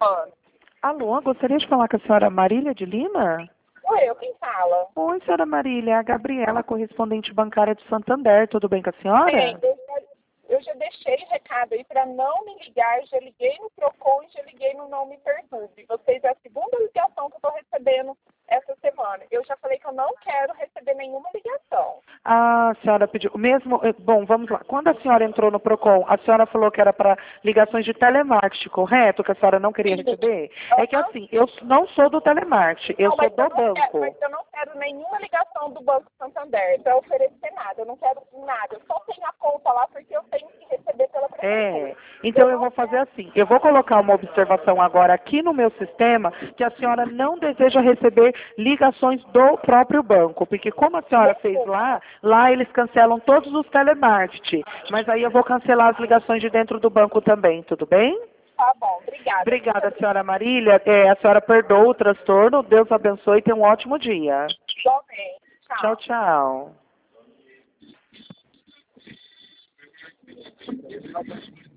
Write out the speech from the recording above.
Mano. Alô, gostaria de falar com a senhora Marília de Lima? Sou eu quem fala. Oi, senhora Marília, é a Gabriela, correspondente bancária de Santander, tudo bem com a senhora? Bem, eu já deixei o recado aí para não me ligar, já liguei no Procon e já liguei no Não Me Perturbe. Vocês é a segunda ligação que eu estou recebendo essa semana. Eu já falei que eu não quero receber nenhuma ligação. A senhora pediu, mesmo, bom, vamos lá, quando a senhora entrou no Procon, a senhora falou que era para ligações de telemarketing, correto? Que a senhora não queria receber? É que assim, eu não sou do telemarketing, eu sou do banco. Mas eu não quero nenhuma ligação do Banco Santander para oferecer nada. Eu não quero nada. Eu só tenho a conta lá porque eu tenho que receber pela prefeitura. Então eu vou fazer assim, eu vou colocar uma observação agora aqui no meu sistema que a senhora não deseja receber ligações do próprio banco, porque como a senhora fez lá eles cancelam todos os telemarketing, mas aí eu vou cancelar as ligações de dentro do banco também, tudo bem? Tá bom, obrigada. Obrigada, senhora Marília. A senhora perdoa o transtorno, Deus abençoe e tenha um ótimo dia. Igualmente. Tchau, tchau.